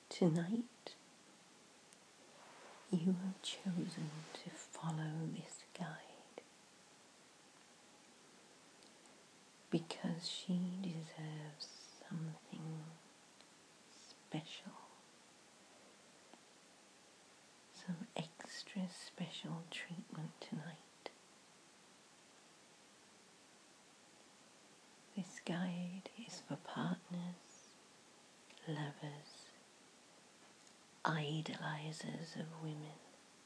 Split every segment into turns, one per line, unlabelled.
Tonight, you have chosen to follow this guide because she deserves something special, some extra special treatment tonight. This guide is for partners, lovers, idolizers of women.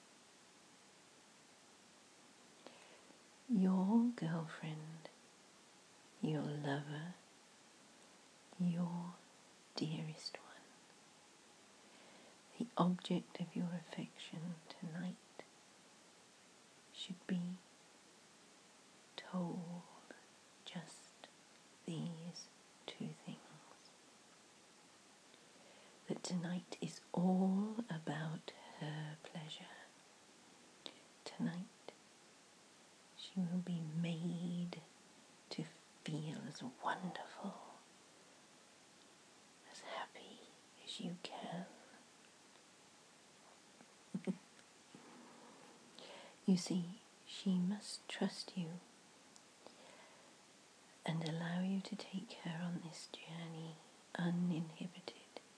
Your girlfriend, your lover, your dearest one, the object of your affection tonight should be told just these two things. That tonight is all about her pleasure. Tonight she will be made to feel as wonderful, as happy as you can. You see, she must trust you and allow you to take her on this journey uninhibited.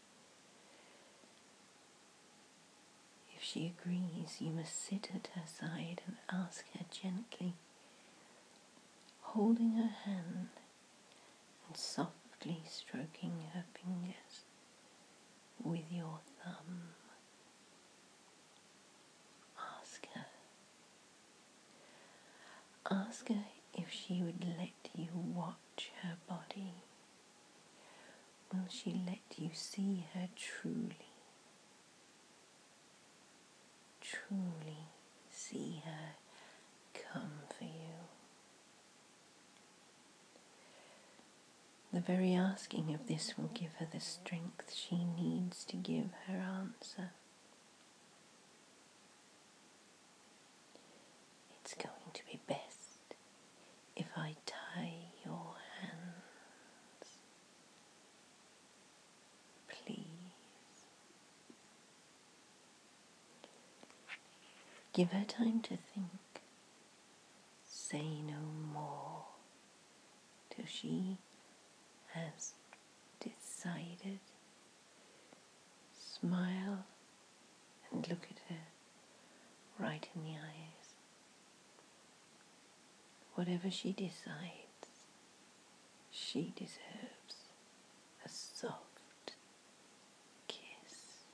If she agrees, you must sit at her side and ask her gently, holding her hand and softly stroking her fingers with your thumb. Ask her if she would let you watch her body. Will she let you see her truly see her come for you? The very asking of this will give her the strength she needs to give her answer. It's going to be best if I tie your hands. Please. Give her time to think. Say no more till she has decided. Smile and look at her right in the eyes. Whatever she decides, she deserves a soft kiss.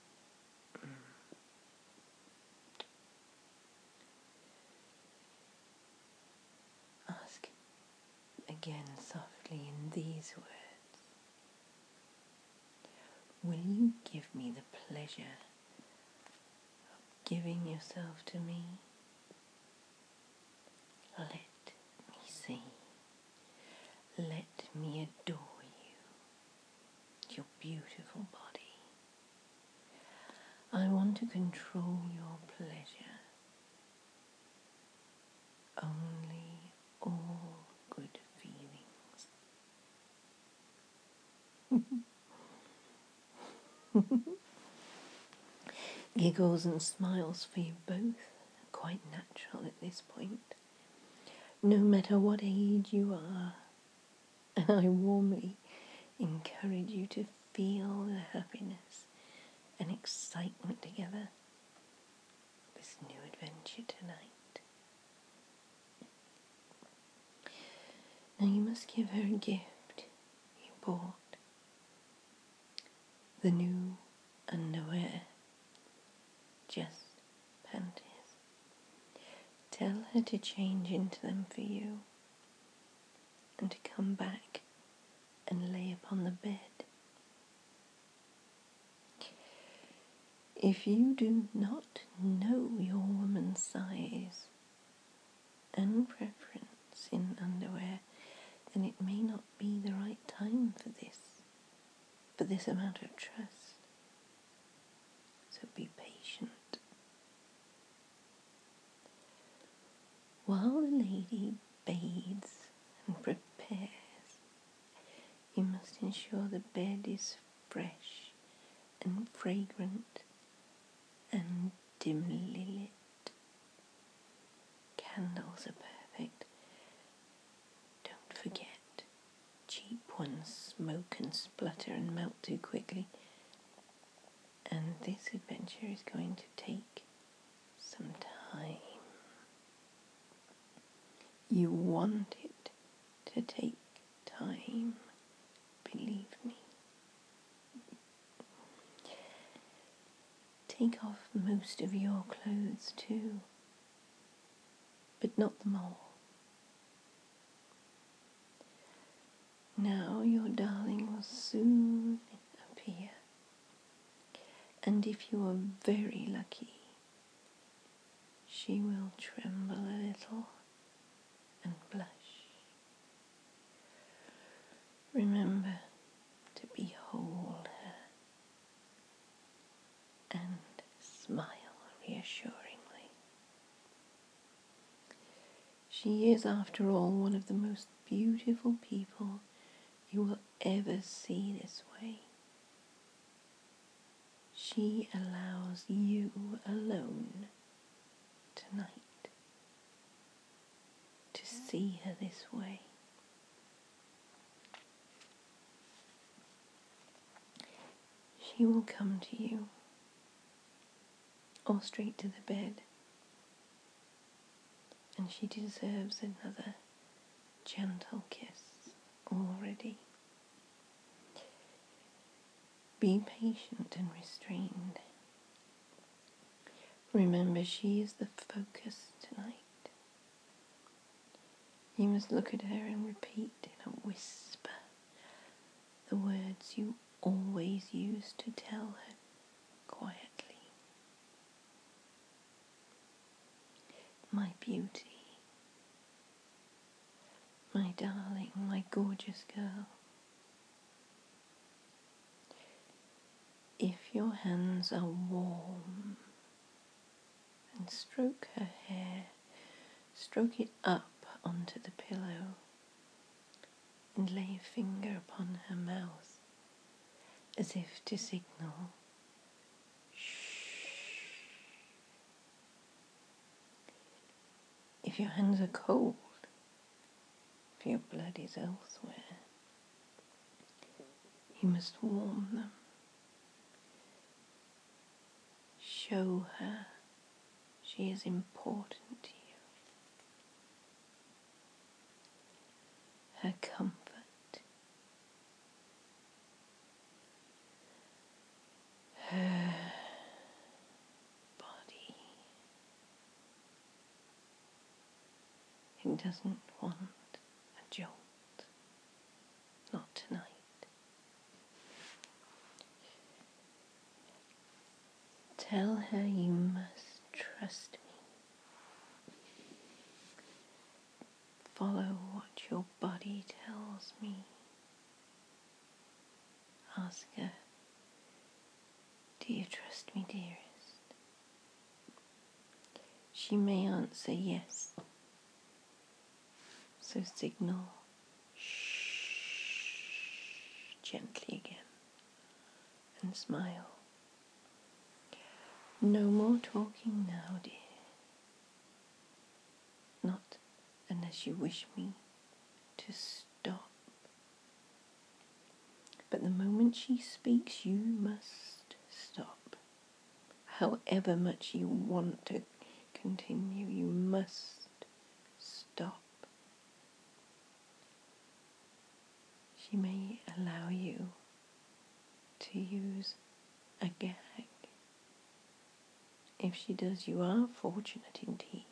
Ask again softly in these words. Will you give me the pleasure of giving yourself to me? Let me see. Let me adore you, your beautiful body. I want to control your pleasure. Only all good feelings. Giggles and smiles for you both are quite natural at this point. No matter what age you are, and I warmly encourage you to feel the happiness and excitement together. This new adventure tonight. Now you must give her a gift you bought. The new underwear, just panties. Tell her to change into them for you and to come back and lay upon the bed. If you do not know your woman's size and preference in underwear, then it may not be the right time for this amount of trust. So be patient. While the lady bathes and prepares, you must ensure the bed is fresh and fragrant and dimly lit. Candles are perfect. Don't forget, cheap ones smoke and splutter and melt too quickly. And this adventure is going to take some time. You want it to take time, believe me. Take off most of your clothes too, but not them all. Now your darling will soon appear, and if you are very lucky, she will tremble a little and blush. Remember to behold her and smile reassuringly. She is, after all, one of the most beautiful people you will ever see this way. She allows you alone tonight to see her this way. She will come to you, or straight to the bed, and she deserves another gentle kiss already. Be patient and restrained. Remember, she is the focus tonight. You must look at her and repeat in a whisper the words you always used to tell her quietly. My beauty, my darling, my gorgeous girl. If your hands are warm, and stroke her hair, stroke it up onto the pillow, and lay a finger upon her mouth, as if to signal, shh. If your hands are cold, if your blood is elsewhere, you must warm them. Show her she is important to you. Her comfort, her body. It doesn't want a jolt. Not tonight. Tell her you must trust me. Follow what your body tells me. Ask her, do you trust me, dearest? She may answer yes. So signal shh gently again and smile. No more talking now, dear. Not unless you wish me to stop. But the moment she speaks, you must stop. However much you want to continue, you must stop. She may allow you to use a gag. If she does, you are fortunate indeed.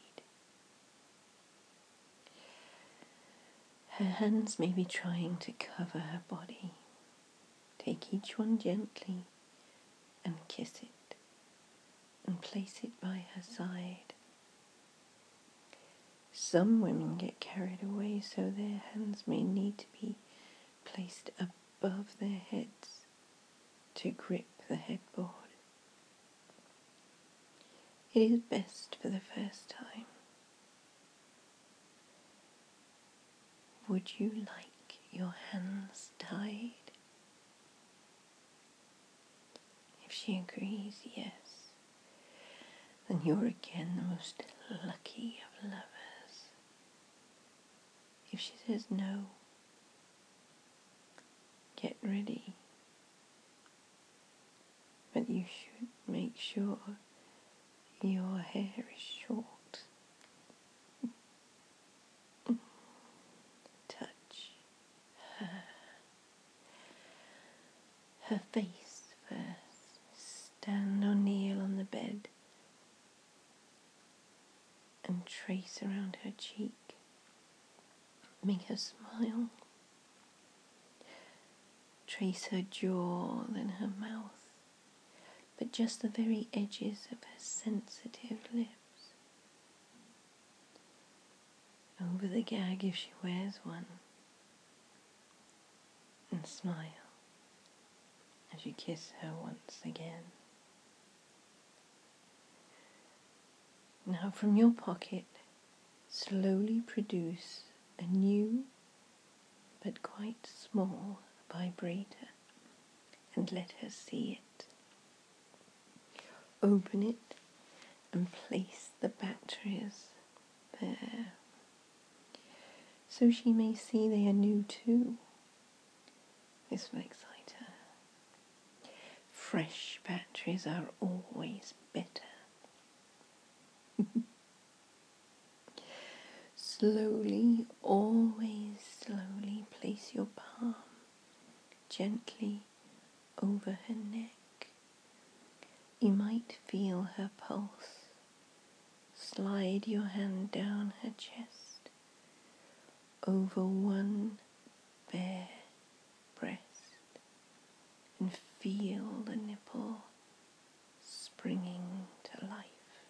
Her hands may be trying to cover her body. Take each one gently and kiss it, and place it by her side. Some women get carried away, so their hands may need to be placed above their heads to grip the headboard. It is best for the first time. Would you like your hands tied? She agrees, yes. Then you're again the most lucky of lovers. If she says no, get ready. But you should make sure your hair is short. Touch her face first. Stand or kneel on the bed and trace around her cheek. Make her smile. Trace her jaw, then her mouth, but just the very edges of her sensitive lips. Over the gag if she wears one. And smile as you kiss her once again. Now from your pocket, slowly produce a new but quite small vibrator and let her see it. Open it and place the batteries there, so she may see they are new too. This will excite her. Fresh batteries are always better. Slowly, always slowly place your palm gently over her neck. You might feel her pulse. Slide your hand down her chest, over one bare breast, and feel the nipple springing to life.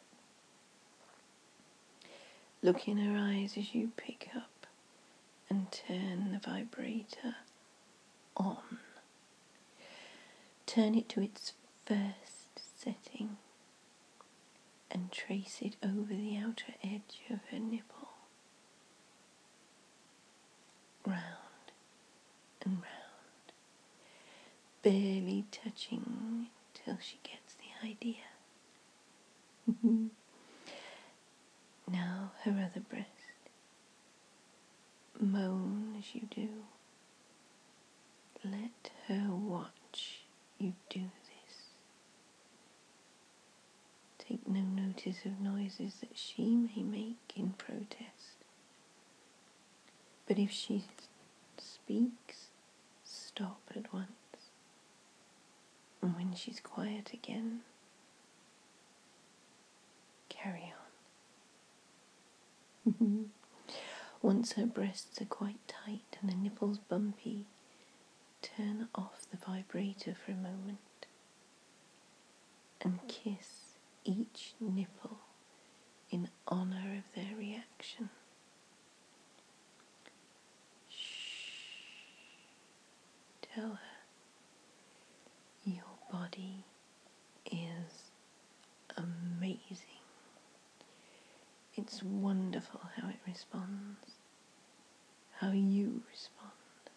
Look in her eyes as you pick up and turn the vibrator on. Turn it to its first setting and trace it over the outer edge of her nipple. Round and round, barely touching till she gets the idea. Now her other breast. Moan as you do. Let her watch you do this. Take no notice of noises that she may make in protest. But if she speaks, stop at once. And when she's quiet again, carry on. Once her breasts are quite tight and the nipples bumpy, turn off the vibrator for a moment and kiss each nipple in honor of their reaction. Shh. Tell her your body is amazing. It's wonderful how it responds, how you respond.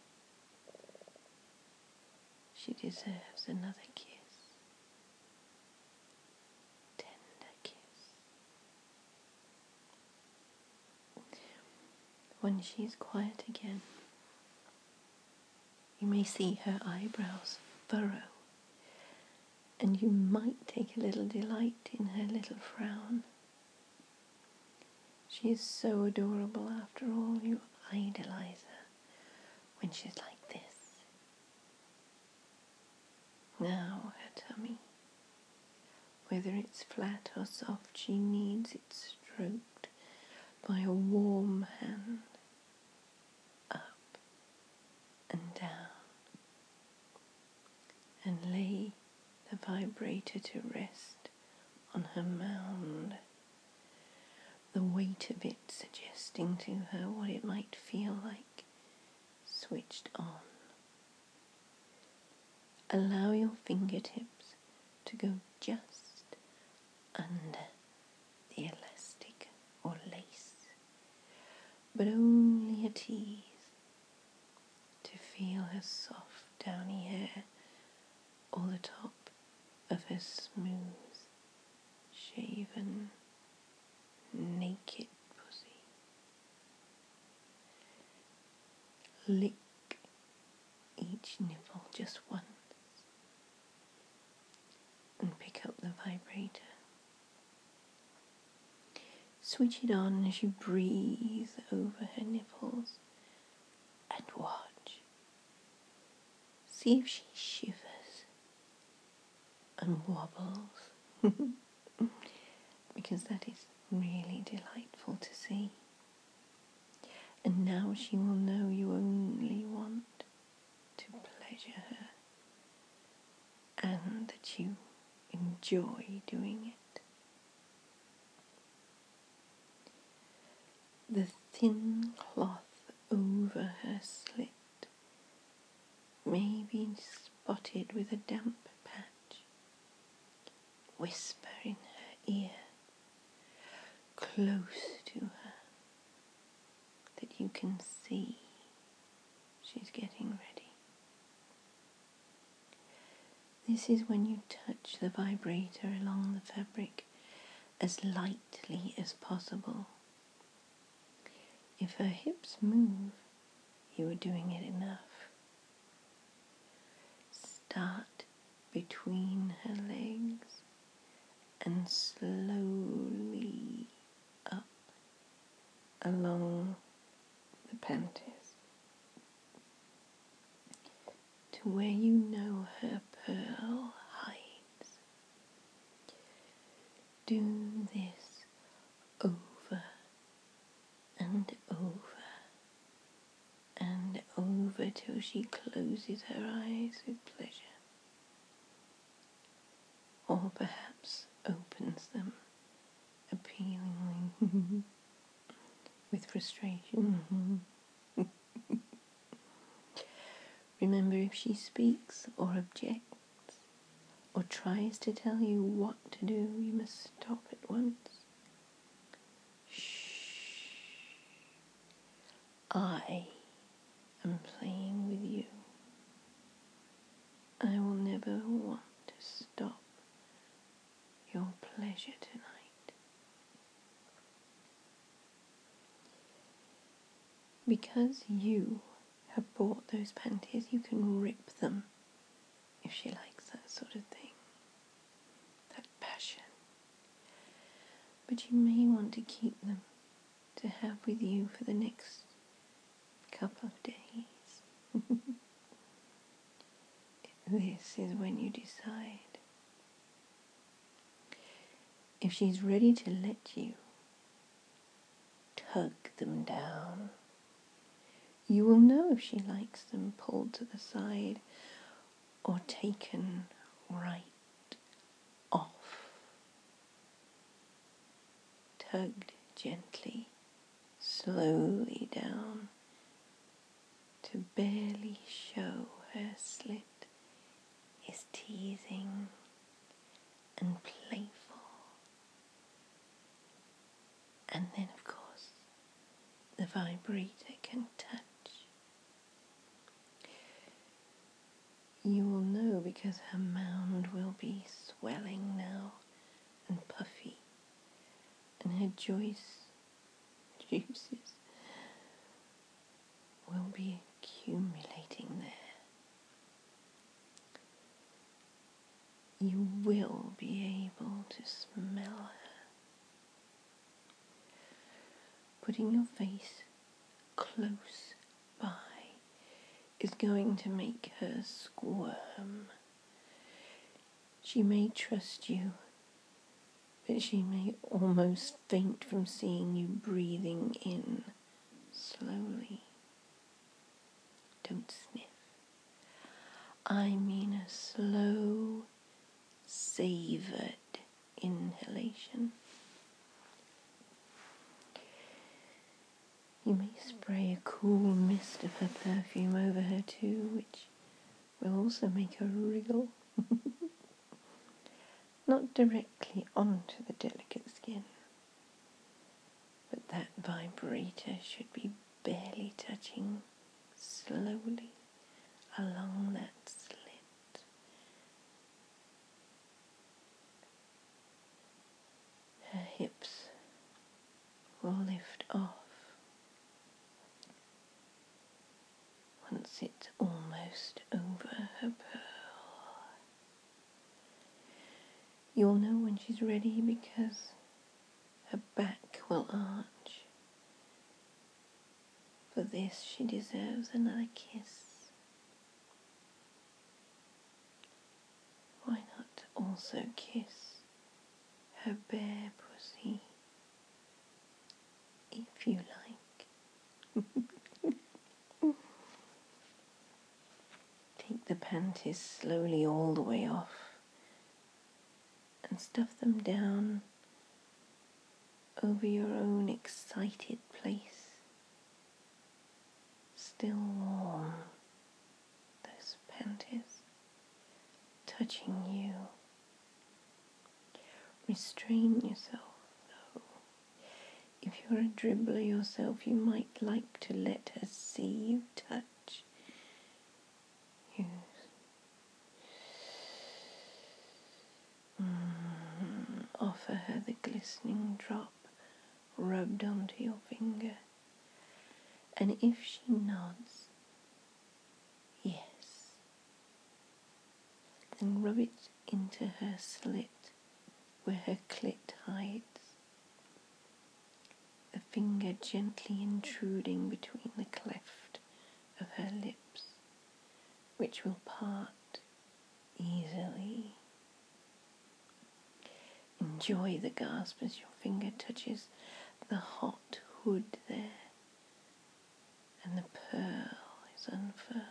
She deserves another kiss. Tender kiss. When she's quiet again, you may see her eyebrows furrow, and you might take a little delight in her little frown. She is so adorable after all. You idolize her when she's like this. Now her tummy, whether it's flat or soft, she needs it stroked by a warm hand, up and down, and lay the vibrator to rest on her mound, the weight of it suggesting to her what it might feel like switched on. Allow your fingertips to go just under the elastic or lace, but only a tease, to feel her soft downy hair or the top of her smooth, shaven, naked pussy. Lick each nipple just once and pick up the vibrator. Switch it on as you breathe over her nipples and watch. See if she shivers and wobbles, because that is really delightful to see. And now she will know you only want to pleasure her and that you enjoy doing it. The thin cloth over her slit may be spotted with a damp patch. Whisper in her ear, close to her, that you can see she's getting ready. This is when you touch the vibrator along the fabric as lightly as possible. If her hips move, you are doing it enough. Start between her legs and slowly up along the panties to where you know her pearl hides. Do this over and over and over till she closes her eyes with pleasure, or perhaps opens them appealingly with frustration. Remember, if she speaks or objects or tries to tell you what to do, you must stop at once. Shh. I am playing with you. I will never want to stop your pleasure tonight. Because you have bought those panties, you can rip them if she likes that sort of thing, that passion. But you may want to keep them to have with you for the next couple of days. This is when you decide. If she's ready to let you, tug them down. You will know if she likes them pulled to the side or taken right off. Tugged gently, slowly down to barely show her slit is teasing and playful. And then, of course, the vibrator can touch. You will know because her mound will be swelling now and puffy, and her juices will be accumulating there. You will be able to smell her. Putting your face close by is going to make her squirm. She may trust you, but she may almost faint from seeing you breathing in slowly. Don't sniff. I mean a slow, savoured inhalation. You may spray a cool mist of her perfume over her too, which will also make her wriggle. Not directly onto the delicate skin, but that vibrator should be barely touching slowly along that slit. You'll know when she's ready because her back will arch. For this she deserves another kiss. Why not also kiss her bare pussy, if you like? Take the panties slowly all the way off and stuff them down over your own excited place. Still warm, those panties, touching you. Restrain yourself, though. If you're a dribbler yourself, you might like to let her see you touch. You offer her the glistening drop rubbed onto your finger, and if she nods, yes, then rub it into her slit where her clit hides, the finger gently intruding between the cleft of her lips, which will part easily. Enjoy the gasp as your finger touches the hot hood there, and the pearl is unfurled.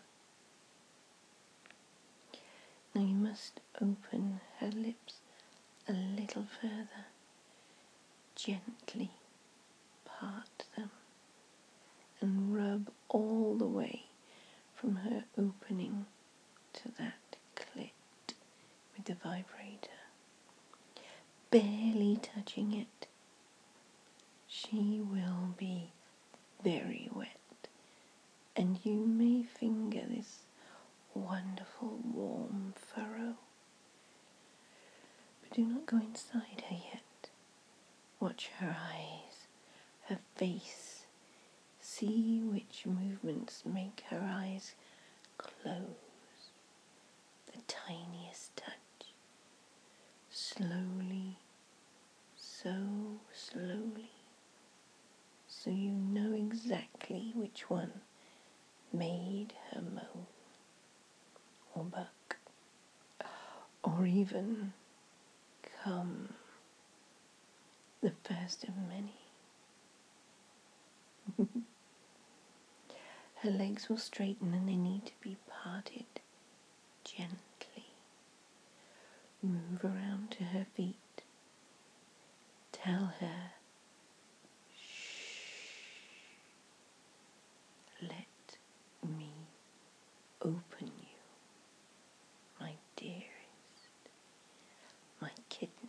Now you must open her lips a little further, gently part them, and rub all the way from her opening to that clit with the vibrator, barely touching it. She will be very wet, and you may finger this wonderful warm furrow. But do not go inside her yet. Watch her eyes, her face. See which movements make her eyes close. The tiniest touch. Slowly, so slowly. So you know exactly which one made her moan, or buck, or even come, the first of many. Her legs will straighten and they need to be parted gently. Move around to her feet. Tell her, shh, let me open you, my dearest, my kitten,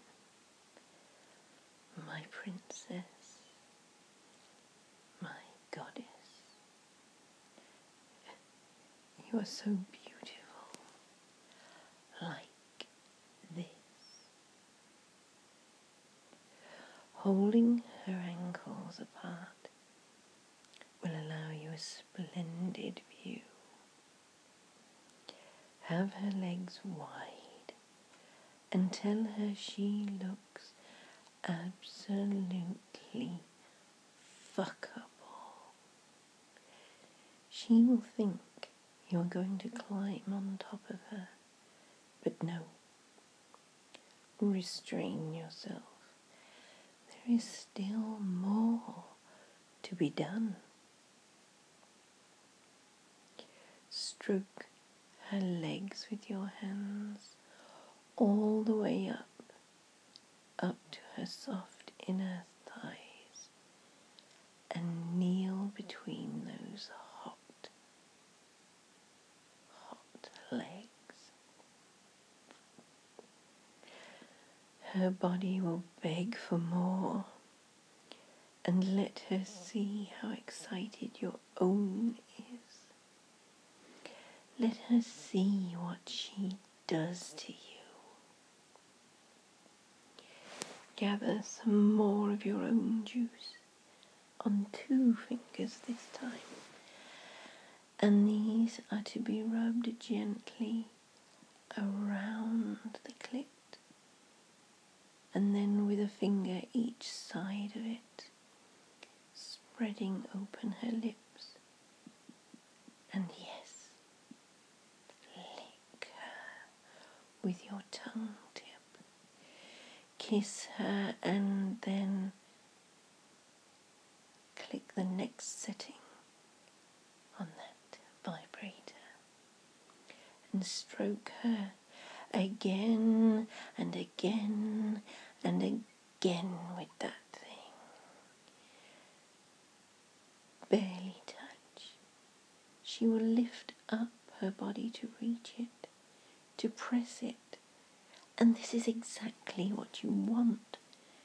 my princess, my goddess. You are so beautiful, like this. Holding her ankles apart will allow you a splendid view. Have her legs wide and tell her she looks absolutely fuckable. She will think you are going to climb on top of her, but no. Restrain yourself. There is still more to be done. Stroke her legs with your hands all the way up to her soft inner thighs, and kneel between those hot legs. Her body will beg for more, and let her see how excited your own is. Let her see what she does to you. Gather some more of your own juice on 2 fingers this time, and these are to be rubbed gently around the clit and then with a finger each side of it, spreading open her lips. And yes, lick her with your tongue tip. Kiss her and then click the next setting on that vibrator and stroke her again and again and again with that thing. Barely touch. She will lift up her body to reach it, to press it. And this is exactly what you want.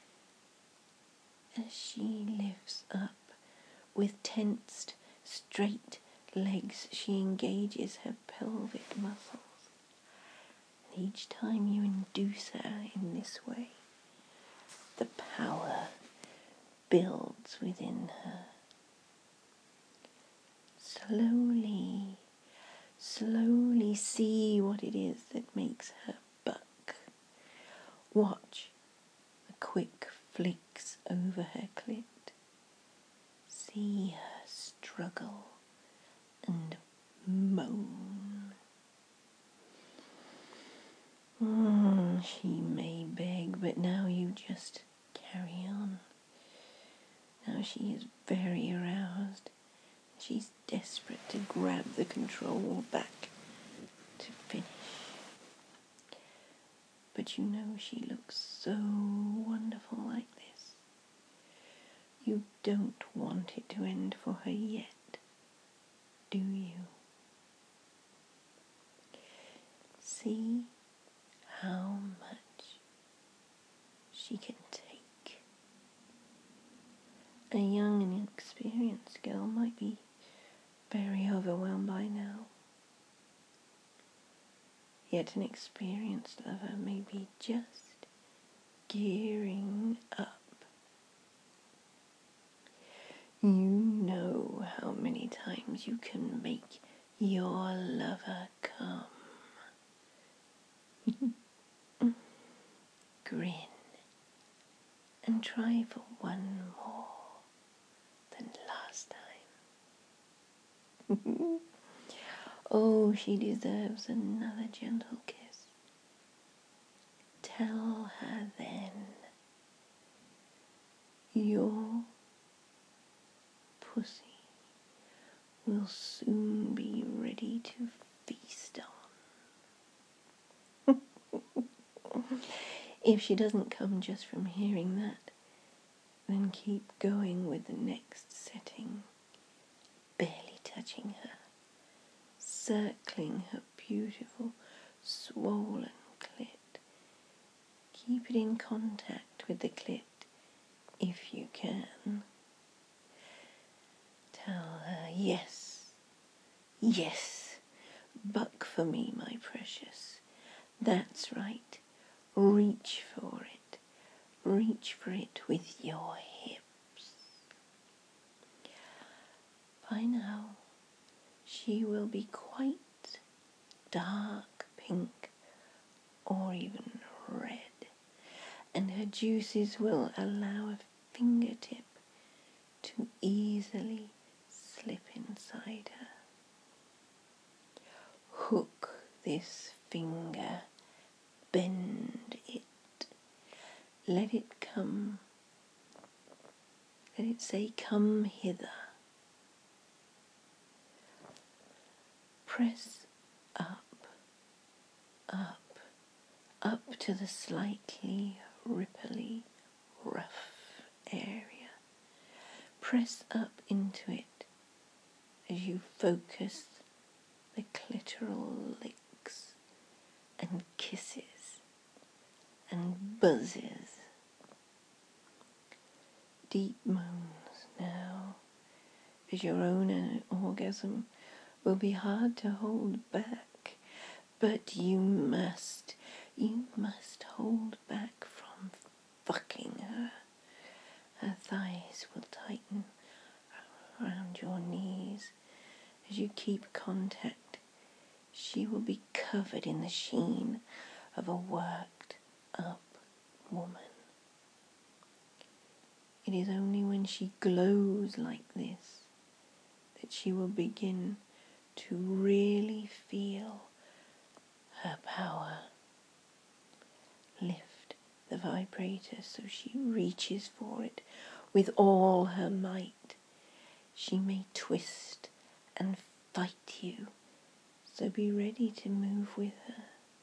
As she lifts up with tensed, straight legs, she engages her pelvic muscles. And each time you induce her in this way, the power builds within her. Slowly, slowly see what it is that makes her buck. Watch the quick flicks over her clit. See her struggle and moan. She may beg, but now you just carry on. Now she is very aroused. She's desperate to grab the control back to finish. But you know she looks so wonderful like this. You don't want it to end for her yet, do you? See how much she can take. A young and inexperienced girl might be very overwhelmed by now. Yet an experienced lover may be just gearing up. You know how many times you can make your lover come. Grin and try for one more than last time. Oh, she deserves another gentle kiss. Tell her then your pussy will soon be ready to feast on. If she doesn't come just from hearing that, then keep going with the next setting, barely touching her, circling her beautiful, swollen clit. Keep it in contact with the clit if you can. Tell her, yes, yes, buck for me, my precious. That's right. Reach for it. Reach for it with your hips. By now, she will be quite dark pink or even red, and her juices will allow a fingertip to easily slip inside her. Hook this finger, bend it, let it come, let it say, come hither. Press up, up, up to the slightly ripply, rough area. Press up into it as you focus the clitoral licks and kisses and buzzes. Deep moans now, as your own orgasm will be hard to hold back, but you must hold back from fucking her. Her thighs will tighten around your knees. As you keep contact, she will be covered in the sheen of a worked up woman. It is only when she glows like this that she will begin to really feel her power. Lift the vibrator so she reaches for it with all her might. She may twist and fight you, so be ready to move with her.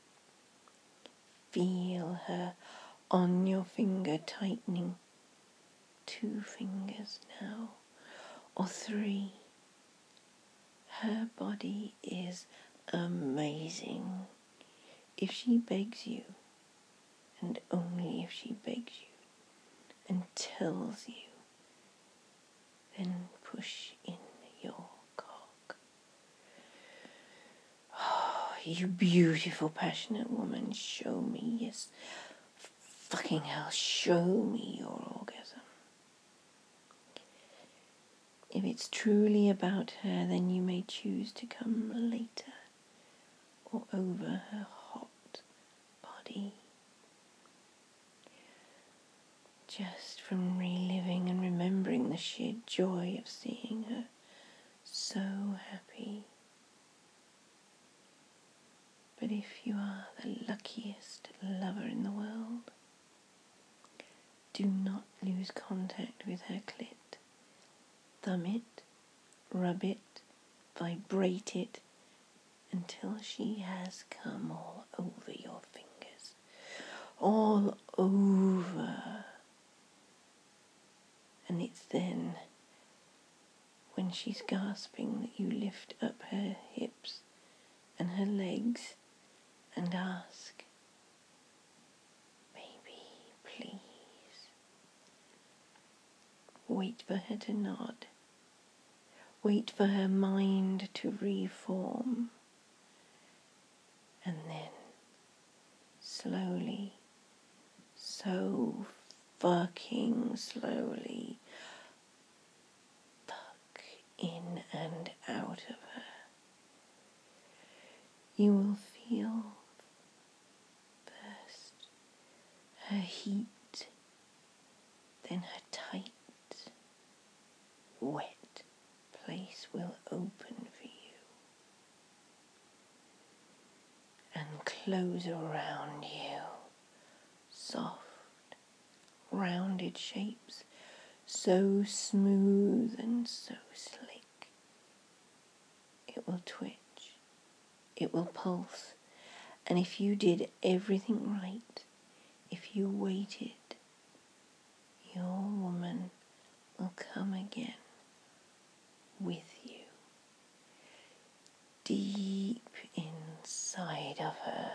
Feel her on your finger tightening. 2 fingers now, or 3. Her body is amazing. If she begs you, and only if she begs you and tells you, then push in your cock. Oh, you beautiful, passionate woman, show me, yes, fucking hell, show me your orgasm. If it's truly about her, then you may choose to come later or over her hot body. Just from reliving and remembering the sheer joy of seeing her so happy. But if you are the luckiest lover in the world, do not lose contact with her clit. Thumb it, rub it, vibrate it until she has come all over your fingers. All over. And it's then, when she's gasping, that you lift up her hips and her legs and ask, "Baby, please." Wait for her to nod. Wait for her mind to reform. And then, slowly, so fucking slowly, fuck in and out of her. You will feel first her heat, then her tight, wet place will open for you and close around you. Soft, rounded shapes, so smooth and so slick. It will twitch, it will pulse, and if you did everything right, if you waited, your woman will come again with you, deep inside of her.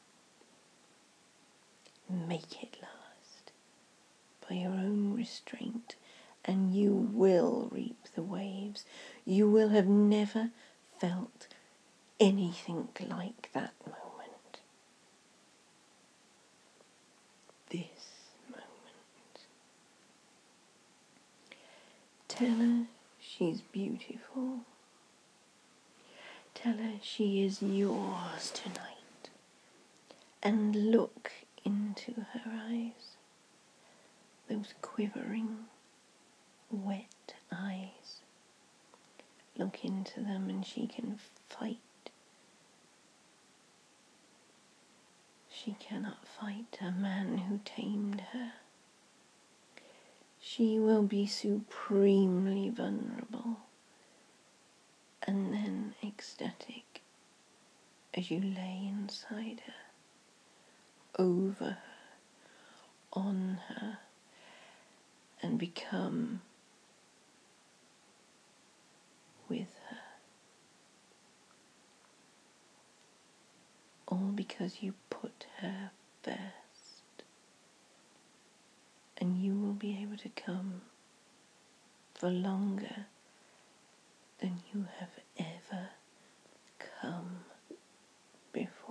Make it last by your own restraint, and you will reap the waves. You will have never felt anything like that moment. This moment. Tell her she's beautiful. Tell her she is yours tonight. And look into her eyes. Those quivering, wet eyes. Look into them and she can fight. She cannot fight a man who tamed her. She will be supremely vulnerable and then ecstatic as you lay inside her, over her, on her, and become with her. All because you put her first. And you will be able to come for longer than you have ever come before.